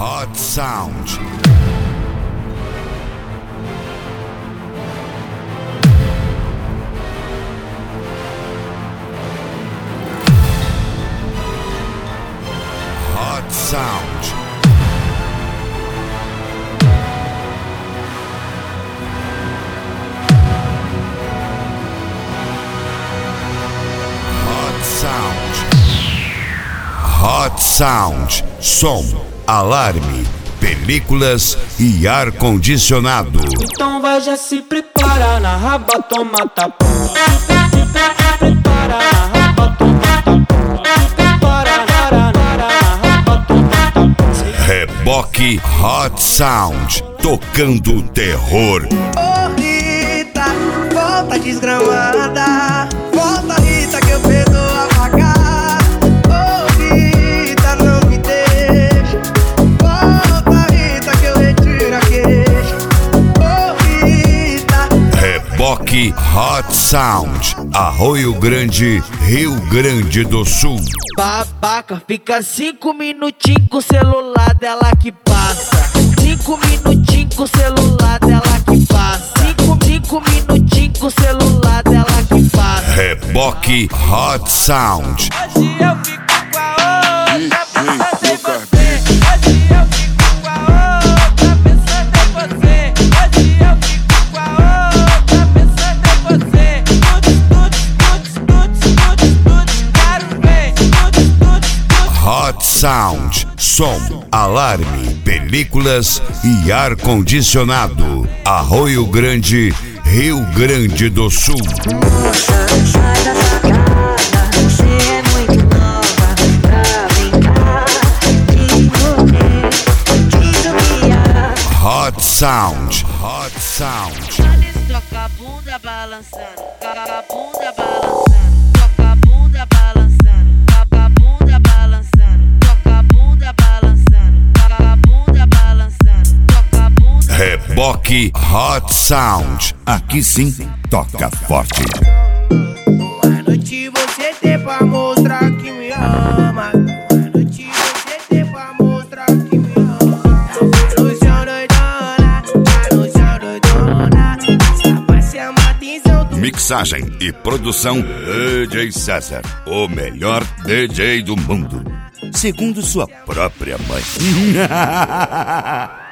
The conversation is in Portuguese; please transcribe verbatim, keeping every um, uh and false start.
Hot Sound. Hot Sound. Hot Sound. Hot Sound. Som, alarme, películas e ar-condicionado. Então vai, já se prepara, na raba toma tapão. Prepara, na raba toma tapão. Prepara, na raba toma tapão. Reboque Hot Sound, tocando terror. Ô Rita, volta desgramada. Volta Rita que eu perdoo a pagar. Ô Rita, não me deixa. Volta Rita que eu retiro a queixa. Ô Rita. Reboque Hot Sound, Arroio Grande, Rio Grande do Sul. Babaca, fica cinco minutinhos com o celular dela que passa. Cinco minutinhos com o celular dela que passa. Cinco, cinco minutinhos com o celular dela que passa. Reboque Hot Sound. Hoje eu fico com a outra, pensando em você. Hoje eu fico com a outra, pensando em você. Hoje eu fico com a outra, pensando em você. Tudo, tudo, tudo, tudo, tudo, tudo, quero ver. Tudo, tudo, tudo. Hot Sound, som, alarme, películas e ar-condicionado. Arroio Grande, Rio Grande do Sul. Moça, sai da sacada, você é muito nova pra brincar de correr, de subir. Hot Sound, Hot Sound. Eles toca a bunda balançando, toca a bunda balançando, toca a bunda balançando, toca a bunda balançando, toca a bunda balançando, toca a bunda balançando, toca a bunda. Reboque Hot Sound. Aqui sim, toca forte. Boa noite você tem pra mostrar que me ama. Boa noite você tem pra mostrar que me ama. Tá no chão doidona, tá no chão doidona. Essa vai chamar atenção. Mixagem e produção D J César, o melhor D J do mundo, segundo sua própria mãe.